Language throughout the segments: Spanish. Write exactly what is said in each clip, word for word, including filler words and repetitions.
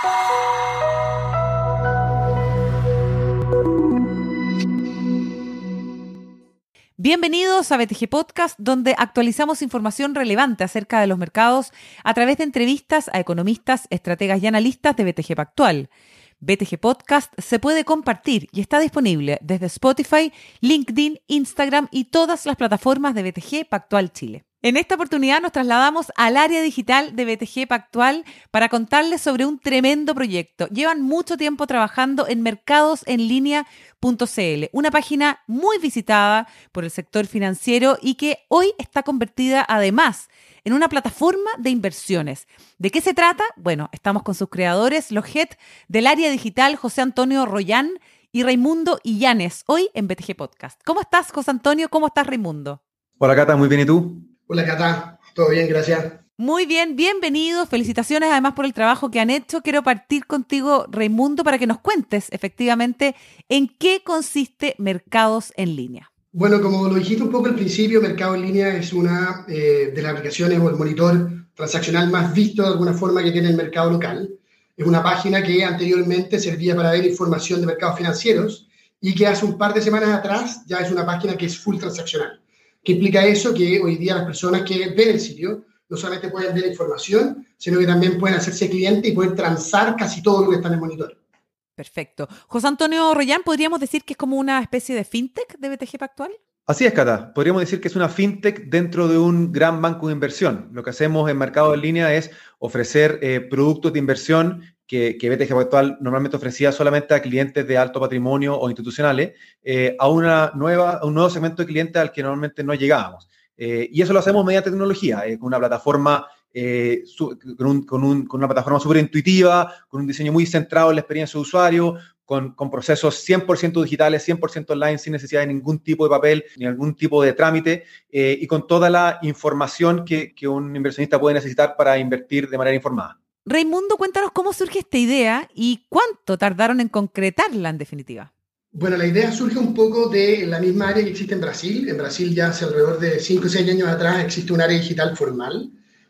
Bienvenidos a B T G Podcast, donde actualizamos información relevante acerca de los mercados a través de entrevistas a economistas, estrategas y analistas de B T G Pactual. B T G Podcast se puede compartir y está disponible desde Spotify, LinkedIn, Instagram y todas las plataformas de B T G Pactual Chile. En esta oportunidad nos trasladamos al área digital de B T G Pactual para contarles sobre un tremendo proyecto. Llevan mucho tiempo trabajando en mercados en línea punto c l, una página muy visitada por el sector financiero y que hoy está convertida además en una plataforma de inversiones. ¿De qué se trata? Bueno, estamos con sus creadores, los head del área digital, José Antonio Royán y Raimundo Illanes, hoy en B T G Podcast. ¿Cómo estás, José Antonio? ¿Cómo estás, Raimundo? Hola, Cata, muy bien, ¿y tú? Hola, Cata, todo bien, gracias. Muy bien, bienvenidos. Felicitaciones además por el trabajo que han hecho. Quiero partir contigo, Raimundo, para que nos cuentes efectivamente en qué consiste Mercados en Línea. Bueno, como lo dijiste un poco al principio, Mercado en Línea es una eh, de las aplicaciones o el monitor transaccional más visto de alguna forma que tiene el mercado local. Es una página que anteriormente servía para ver información de mercados financieros y que hace un par de semanas atrás ya es una página que es full transaccional. ¿Qué implica eso? Que hoy día las personas que ven el sitio no solamente pueden ver información, sino que también pueden hacerse cliente y pueden transar casi todo lo que está en el monitor. Perfecto. José Antonio Royán, ¿podríamos decir que es como una especie de fintech de B T G Pactual? Así es, Cata. Podríamos decir que es una fintech dentro de un gran banco de inversión. Lo que hacemos en Mercado en Línea es ofrecer eh, productos de inversión que, que B T G Pactual normalmente ofrecía solamente a clientes de alto patrimonio o institucionales, eh, a, una nueva, a un nuevo segmento de clientes al que normalmente no llegábamos. Eh, y eso lo hacemos mediante tecnología, eh, con una plataforma eh, su, con, un, con, un, con una plataforma súper intuitiva, con un diseño muy centrado en la experiencia de usuario, con, con procesos cien por ciento digitales, cien por ciento online, sin necesidad de ningún tipo de papel, ni algún tipo de trámite, eh, y con toda la información que, que un inversionista puede necesitar para invertir de manera informada. Raimundo, cuéntanos cómo surge esta idea y cuánto tardaron en concretarla en definitiva. Bueno, la idea surge un poco de la misma área que existe en Brasil. En Brasil ya hace alrededor de cinco o seis años atrás existe un área digital formal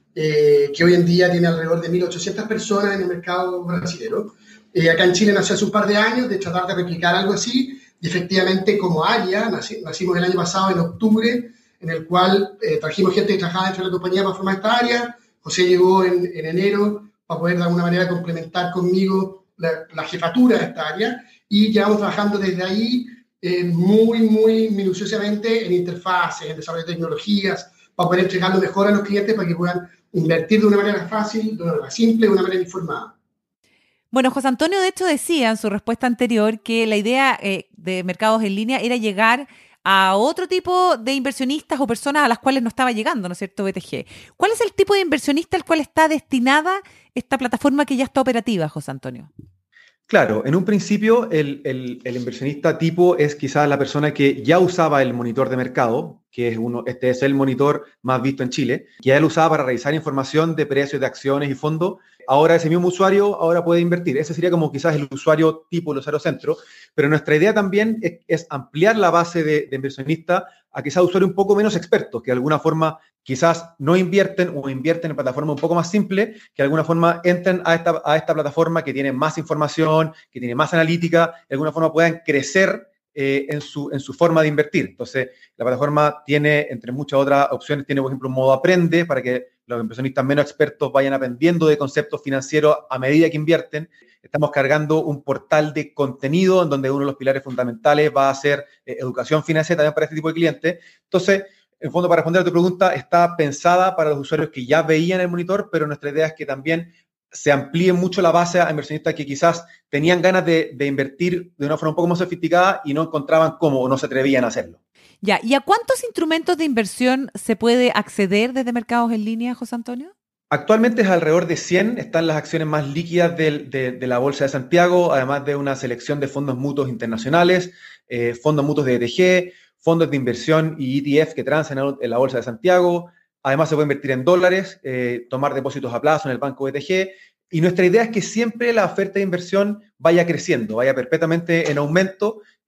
eh, que hoy en día tiene alrededor de mil ochocientas personas en el mercado brasileño. Eh, acá en Chile nació hace un par de años de tratar de replicar algo así y efectivamente como área nací, nacimos el año pasado en octubre, en el cual eh, trajimos gente que trabajaba dentro de la compañía para formar esta área. José llegó en, en enero para poder de alguna manera complementar conmigo la, la jefatura de esta área. Y llevamos trabajando desde ahí eh, muy, muy minuciosamente en interfaces, en desarrollo de tecnologías, para poder entregarlo mejor a los clientes para que puedan invertir de una manera fácil, de una manera simple, de una manera informada. Bueno, José Antonio de hecho decía en su respuesta anterior que la idea eh, de Mercados en Línea era llegar a otro tipo de inversionistas o personas a las cuales no estaba llegando, ¿no es cierto, B T G? ¿Cuál es el tipo de inversionista al cual está destinada esta plataforma que ya está operativa, José Antonio? Claro, en un principio el, el, el inversionista tipo es quizás la persona que ya usaba el monitor de mercado, que es uno, este es el monitor más visto en Chile, que ya lo usaba para revisar información de precios de acciones y fondos. Ahora ese mismo usuario ahora puede invertir. Ese sería como quizás el usuario tipo, el usuario centro, pero nuestra idea también es, es ampliar la base de, de inversionistas a quizás usuarios un poco menos expertos, que de alguna forma quizás no invierten o invierten en plataformas un poco más simples, que de alguna forma entren a esta, a esta plataforma que tiene más información, que tiene más analítica, de alguna forma puedan crecer eh, en, su, en su forma de invertir. Entonces, la plataforma tiene, entre muchas otras opciones, tiene, por ejemplo, un modo aprende para que los inversionistas menos expertos vayan aprendiendo de conceptos financieros a medida que invierten. Estamos cargando un portal de contenido en donde uno de los pilares fundamentales va a ser eh, educación financiera también para este tipo de clientes. Entonces, en fondo, para responder a tu pregunta, está pensada para los usuarios que ya veían el monitor, pero nuestra idea es que también se amplíe mucho la base a inversionistas que quizás tenían ganas de, de invertir de una forma un poco más sofisticada y no encontraban cómo o no se atrevían a hacerlo. Ya, ¿y a cuántos instrumentos de inversión se puede acceder desde Mercados en Línea, José Antonio? Actualmente es alrededor de cien, están las acciones más líquidas de, de, de la Bolsa de Santiago, además de una selección de fondos mutuos internacionales, eh, fondos mutuos de E T G, fondos de inversión y E T F que transan en la Bolsa de Santiago. Además se puede invertir en dólares, eh, tomar depósitos a plazo en el banco E T G. Y nuestra idea es que siempre la oferta de inversión vaya creciendo, vaya perpetuamente en aumento,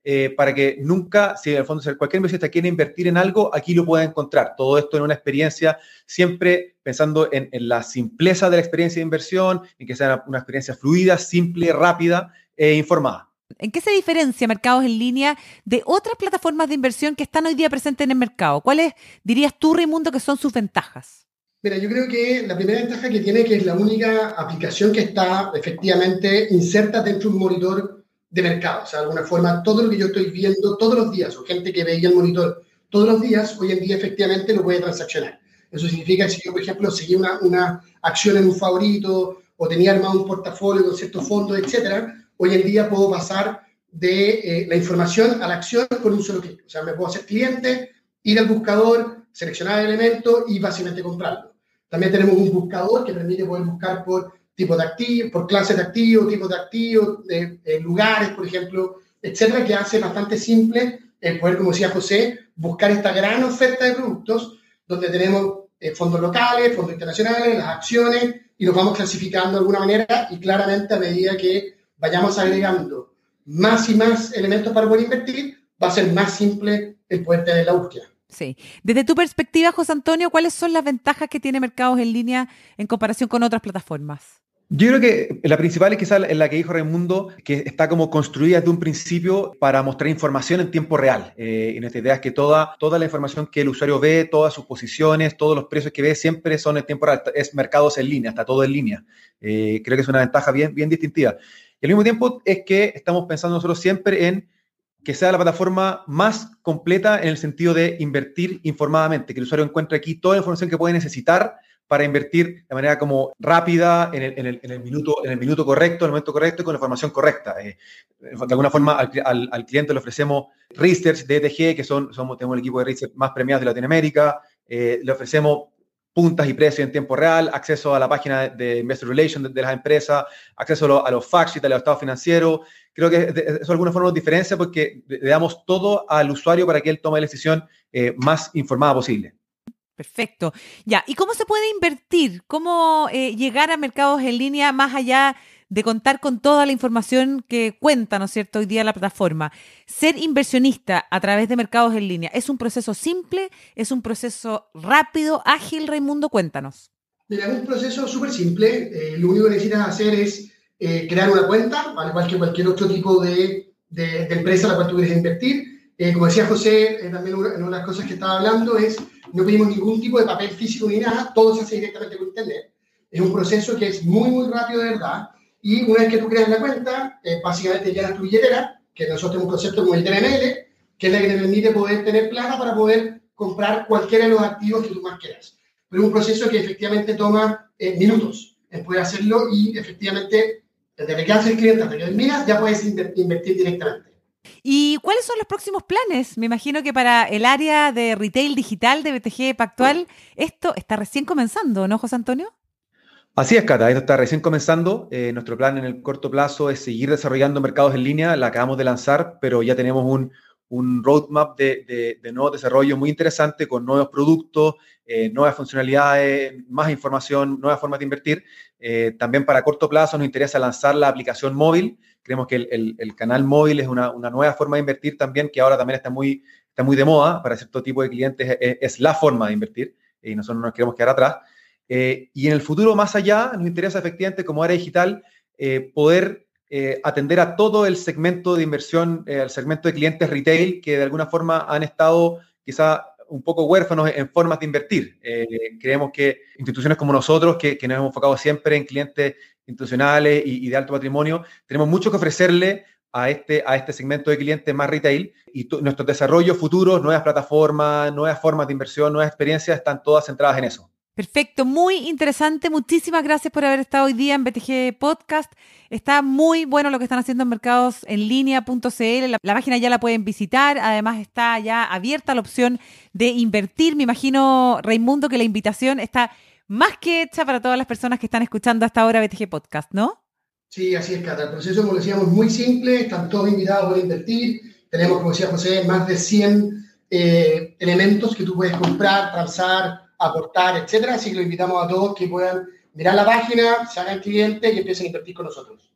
eh, para que nunca, si en el fondo cualquier inversionista quiere invertir en algo, aquí lo pueda encontrar. Todo esto en una experiencia, siempre pensando en, en la simpleza de la experiencia de inversión, en que sea una, una experiencia fluida, simple, rápida e informada. ¿En qué se diferencia Mercados en Línea de otras plataformas de inversión que están hoy día presentes en el mercado? ¿Cuáles dirías tú, Raimundo, que son sus ventajas? Mira, yo creo que la primera ventaja que tiene, que es la única aplicación que está efectivamente inserta dentro de un monitor de mercado. O sea, de alguna forma, todo lo que yo estoy viendo todos los días, o gente que veía el monitor todos los días, hoy en día efectivamente lo puede transaccionar. Eso significa que si yo, por ejemplo, seguía una, una acción en un favorito o tenía armado un portafolio con ciertos fondos, etcétera, hoy en día puedo pasar de eh, la información a la acción con un solo clic. O sea, me puedo hacer cliente, ir al buscador, seleccionar el elemento y básicamente comprarlo. También tenemos un buscador que permite poder buscar por tipo de activo, por clases de activos, tipos de activos, de, de lugares, por ejemplo, etcétera, que hace bastante simple el poder, como decía José, buscar esta gran oferta de productos donde tenemos eh, fondos locales, fondos internacionales, las acciones, y los vamos clasificando de alguna manera, y claramente a medida que vayamos agregando más y más elementos para poder invertir, va a ser más simple el poder tener la búsqueda. Sí. Desde tu perspectiva, José Antonio, ¿cuáles son las ventajas que tiene Mercados en Línea en comparación con otras plataformas? Yo creo que la principal es quizás la que dijo Raimundo, que está como construida desde un principio para mostrar información en tiempo real. Eh, y nuestra idea es que toda, toda la información que el usuario ve, todas sus posiciones, todos los precios que ve, siempre son en tiempo real. Es Mercados en Línea, está todo en línea. Eh, creo que es una ventaja bien, bien distintiva. Y al mismo tiempo es que estamos pensando nosotros siempre en que sea la plataforma más completa en el sentido de invertir informadamente, que el usuario encuentre aquí toda la información que puede necesitar para invertir de manera como rápida, en el, en el, en el, minuto, en el minuto correcto, en el momento correcto y con la información correcta. Eh, de alguna forma al, al, al cliente le ofrecemos research de E T G, que son, somos, tenemos el equipo de research más premiado de Latinoamérica, eh, le ofrecemos puntas y precios en tiempo real, acceso a la página de Investor Relations de, de las empresas, acceso a, lo, a los fact sheets, a los estados financieros. Creo que eso de alguna forma nos diferencia porque le damos todo al usuario para que él tome la decisión eh, más informada posible. Perfecto. Ya, ¿y cómo se puede invertir? ¿Cómo eh, llegar a Mercados en Línea más allá de contar con toda la información que cuenta, ¿no es cierto?, hoy día la plataforma? Ser inversionista a través de Mercados en Línea, ¿es un proceso simple? ¿Es un proceso rápido, ágil? Raimundo, cuéntanos. Mira, es un proceso súper simple. Eh, lo único que necesitas hacer es eh, crear una cuenta, al igual que cualquier otro tipo de, de, de empresa a la cual tú quieres invertir. Eh, como decía José, eh, también una, una de las cosas que estaba hablando es no pedimos ningún tipo de papel físico ni nada, todo se hace directamente por internet. Es un proceso que es muy, muy rápido de verdad. Y una vez que tú creas la cuenta, eh, básicamente llenas tu billetera, que nosotros tenemos un concepto como billetera M L, que es la que te permite poder tener plata para poder comprar cualquiera de los activos que tú más quieras. Pero es un proceso que efectivamente toma eh, minutos en poder hacerlo y efectivamente, desde que haces el cliente hasta que terminas, ya puedes invertir directamente. ¿Y cuáles son los próximos planes? Me imagino que para el área de retail digital de B T G Pactual, esto está recién comenzando, ¿no, José Antonio? Así es, Cata, esto está recién comenzando. Eh, nuestro plan en el corto plazo es seguir desarrollando mercados en línea. La acabamos de lanzar, pero ya tenemos un, un roadmap de, de, de nuevo desarrollo muy interesante con nuevos productos, eh, nuevas funcionalidades, más información, nuevas formas de invertir. Eh, también para corto plazo nos interesa lanzar la aplicación móvil. Creemos que el, el, el canal móvil es una, una nueva forma de invertir también, que ahora también está muy, está muy de moda. Para cierto tipo de clientes es, es la forma de invertir y nosotros no nos queremos quedar atrás. Eh, y en el futuro, más allá, nos interesa efectivamente como área digital eh, poder eh, atender a todo el segmento de inversión, eh, el segmento de clientes retail que de alguna forma han estado quizá un poco huérfanos en formas de invertir. Eh, creemos que instituciones como nosotros, que, que nos hemos enfocado siempre en clientes institucionales y, y de alto patrimonio, tenemos mucho que ofrecerle a este, a este segmento de clientes más retail y tu, nuestros desarrollos futuros, nuevas plataformas, nuevas formas de inversión, nuevas experiencias, están todas centradas en eso. Perfecto, muy interesante. Muchísimas gracias por haber estado hoy día en B T G Podcast. Está muy bueno lo que están haciendo en mercados en línea punto c l. La, la página ya la pueden visitar. Además está ya abierta la opción de invertir. Me imagino, Raimundo, que la invitación está más que hecha para todas las personas que están escuchando hasta ahora B T G Podcast, ¿no? Sí, así es, Cata. El proceso, como decíamos, muy simple. Están todos invitados a invertir. Tenemos, como decía José, más de cien eh, elementos que tú puedes comprar, transar, aportar, etcétera. Así que lo invitamos a todos que puedan mirar la página, se hagan clientes y empiecen a invertir con nosotros.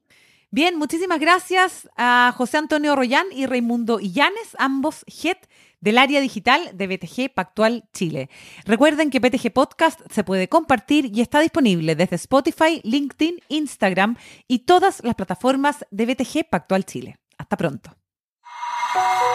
Bien, muchísimas gracias a José Antonio Royán y Raimundo Illanes, ambos Head del área digital de B T G Pactual Chile. Recuerden que B T G Podcast se puede compartir y está disponible desde Spotify, LinkedIn, Instagram y todas las plataformas de B T G Pactual Chile. Hasta pronto.